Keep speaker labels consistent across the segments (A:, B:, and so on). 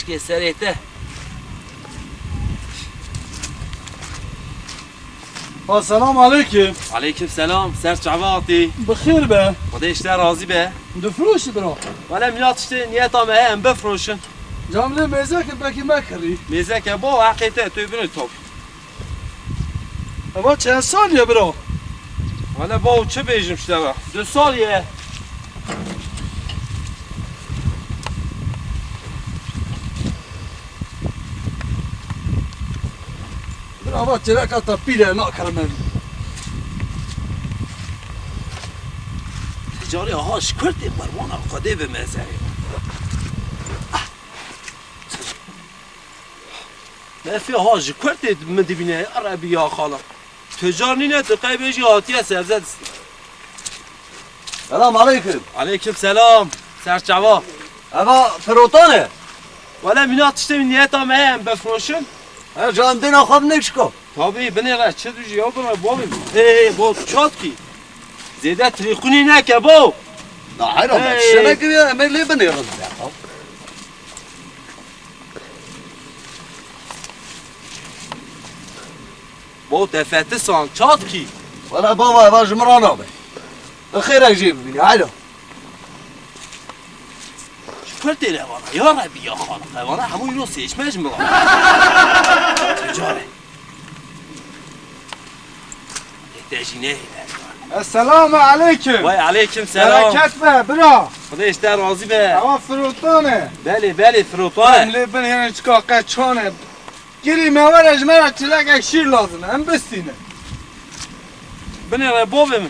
A: اشکی سریته
B: السلام علیکم.
A: علیکم سلام سر چعواتی
B: بخیر به.
A: خدا اشتر راضی به
B: دفروش برا.
A: ولی میاد اشتی نیت هم هم بفروشن
B: جامله میزه که بکی مکری.
A: میزه که با حقیقته توی بینی توب
B: اما چند سالیه برا؟
A: ولی با چه بیجم شده 2 سالیه
B: برا با چرا تا پیله ناکرمه.
A: تجاری هاش کردی بروانا خدا به مزه ما في هاج كرت من دبنا عربي يا خاله تجارني نت قيبيجي هاتيه سبزت
B: سلام علیکم.
A: عليكم سلام سر جوا
B: اما فروتانه.
A: ولا منات تشتري نيتا ما بفروشن
B: جان دینا خواب نشکو.
A: طبيعي بني را چه دوجي يا برا بابي اي بو چاتكي زياده تريخوني نك بو
B: نه حرام شنو که ملی بنی رد بیاو.
A: بو دفعت سان چاتكي
B: ولا بابا باش مرانا به. بخیر اجيب بني علو.
A: كرت له وانا يا ربي يا خالق وانا همو ينو سيش مجمع تجاره تجينه
B: السلام علیکم.
A: وای علیکم سلام
B: برکت به برا.
A: خدا اشتر راضی به
B: اما فروتانه.
A: بله فروتانه
B: ملی بنی یعنی چکا قچانه. گیری مورج مرا چلک شیر لازمه هم بستینه.
A: بنی را بابم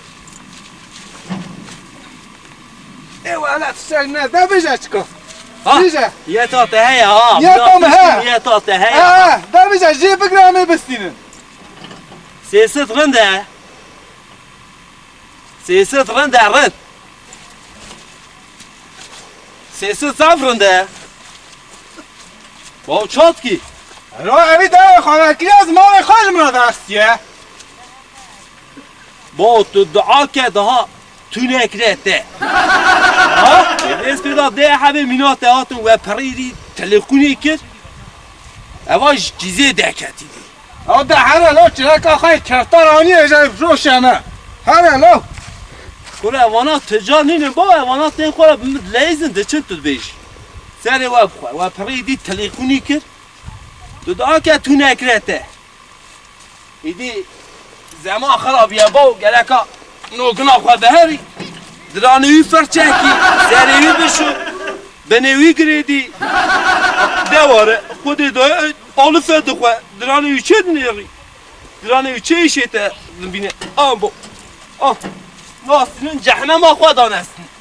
B: ایو علت سگ نه ده بجه چکا.
A: ها
B: بجه.
A: یه تا تهیه ها
B: یه تا مه.
A: یه تا تهیه
B: ده بجه جی بگرامه بستینه.
A: سیست رنده سیست رنده رند سیست صاف رنده باو چات کی
B: رو اوی ده خانکی از مال خوش مرا دستیه.
A: با تو دعا کرده ها تو نکرده ها از پیدا ده همه مینات هاتون و پریری تلقونی کرد اواش چیزی ده کتی دی
B: او ده هر لو چلک آخای کفتارانی اجای روشنه. هر لو.
A: کل اوانات تجار نینه با اوانات این خوره لیزن ده چند تو بیش سر و بخواه و پریری تلقونی کرد تو دعا کرد تو نکرده ایدی زمان خرابیه باو گلکا نوگنا خواه بهری درانوی فرچکی سریوی بشو بنوی گریدی دواره خودی دای آلو فرد خواه درانوی چه دنیاری درانوی چه ایشه تا بینه آم بو آم ناستینون جهنم آخواه دانستین